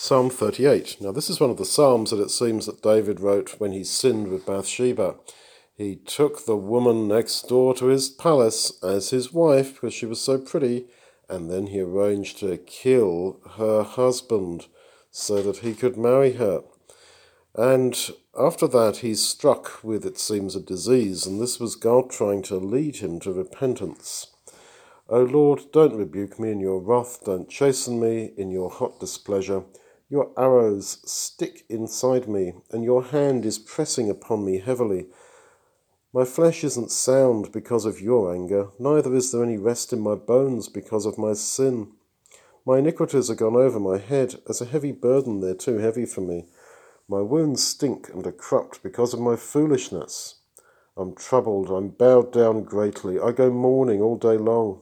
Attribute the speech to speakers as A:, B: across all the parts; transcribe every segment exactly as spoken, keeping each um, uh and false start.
A: Psalm thirty-eight. Now this is one of the psalms that it seems that David wrote when he sinned with Bathsheba. He took the woman next door to his palace as his wife because she was so pretty, and then he arranged to kill her husband so that he could marry her. And after that he's struck with, it seems, a disease, and this was God trying to lead him to repentance. O Lord, don't rebuke me in your wrath, don't chasten me in your hot displeasure. Your arrows stick inside me, and your hand is pressing upon me heavily. My flesh isn't sound because of your anger, neither is there any rest in my bones because of my sin. My iniquities are gone over my head, as a heavy burden they're too heavy for me. My wounds stink and are corrupt because of my foolishness. I'm troubled, I'm bowed down greatly, I go mourning all day long.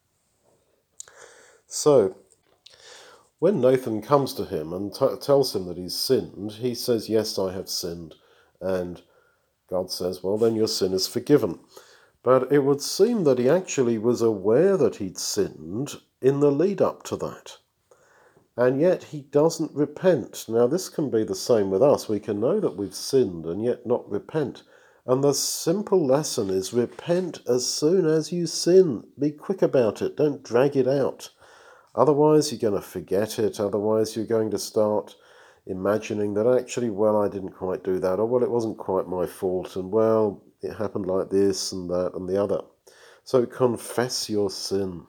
A: So, when Nathan comes to him and t- tells him that he's sinned, he says, yes, I have sinned. And God says, well, then your sin is forgiven. But it would seem that he actually was aware that he'd sinned in the lead up to that. And yet he doesn't repent. Now, this can be the same with us. We can know that we've sinned and yet not repent. And the simple lesson is repent as soon as you sin. Be quick about it. Don't drag it out. Otherwise, you're going to forget it. Otherwise, you're going to start imagining that actually, well, I didn't quite do that, or well, it wasn't quite my fault, and well, it happened like this and that and the other. So confess your sin.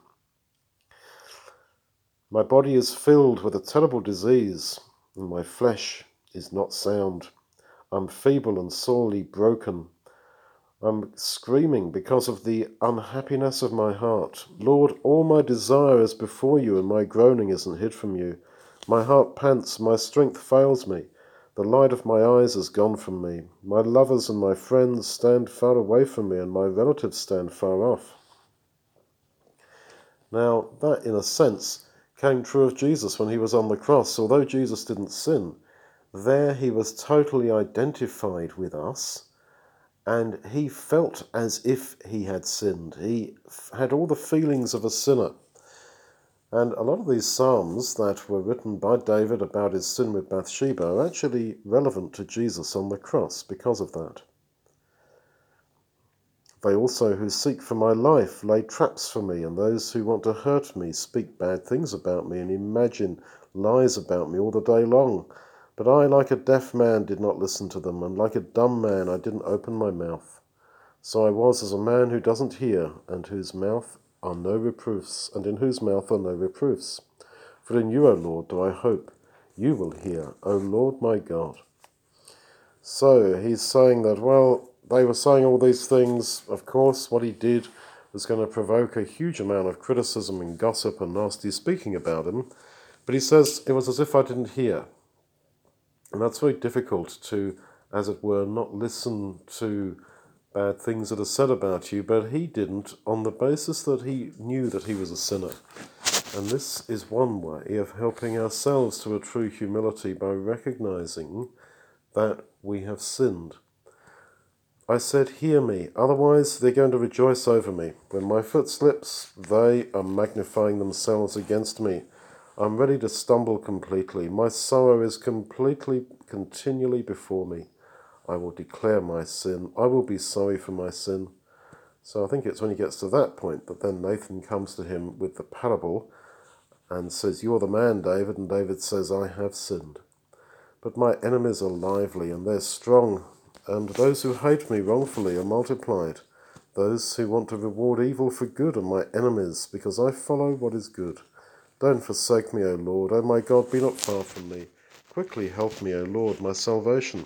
A: My body is filled with a terrible disease, and my flesh is not sound. I'm feeble and sorely broken. I'm screaming because of the unhappiness of my heart. Lord, all my desire is before you, and my groaning isn't hid from you. My heart pants, my strength fails me. The light of my eyes is gone from me. My lovers and my friends stand far away from me, and my relatives stand far off. Now, that, in a sense, came true of Jesus when he was on the cross. Although Jesus didn't sin, there he was totally identified with us, and he felt as if he had sinned. He had all the feelings of a sinner. And a lot of these psalms that were written by David about his sin with Bathsheba are actually relevant to Jesus on the cross because of that. They also who seek for my life lay traps for me, and those who want to hurt me speak bad things about me and imagine lies about me all the day long. But I, like a deaf man, did not listen to them, and like a dumb man I didn't open my mouth. So I was as a man who doesn't hear, and whose mouth are no reproofs, and in whose mouth are no reproofs. For in you, O Lord, do I hope. You will hear, O Lord my God. So he's saying that, well, they were saying all these things. Of course, what he did was going to provoke a huge amount of criticism and gossip and nasty speaking about him. But he says it was as if I didn't hear. And that's very difficult to, as it were, not listen to bad things that are said about you, but he didn't, on the basis that he knew that he was a sinner. And this is one way of helping ourselves to a true humility, by recognizing that we have sinned. I said, hear me, otherwise they're going to rejoice over me. When my foot slips, they are magnifying themselves against me. I'm ready to stumble completely. My sorrow is completely, continually before me. I will declare my sin. I will be sorry for my sin. So I think it's when he gets to that point that then Nathan comes to him with the parable and says, you're the man, David. And David says, I have sinned. But my enemies are lively and they're strong, and those who hate me wrongfully are multiplied. Those who want to reward evil for good are my enemies, because I follow what is good. Don't forsake me, O Lord. O my God, be not far from me. Quickly help me, O Lord, my salvation.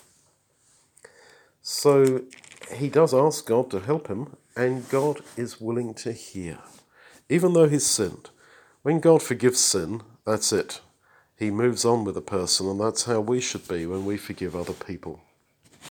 A: So he does ask God to help him, and God is willing to hear, even though he's sinned. When God forgives sin, that's it. He moves on with the person, and that's how we should be when we forgive other people.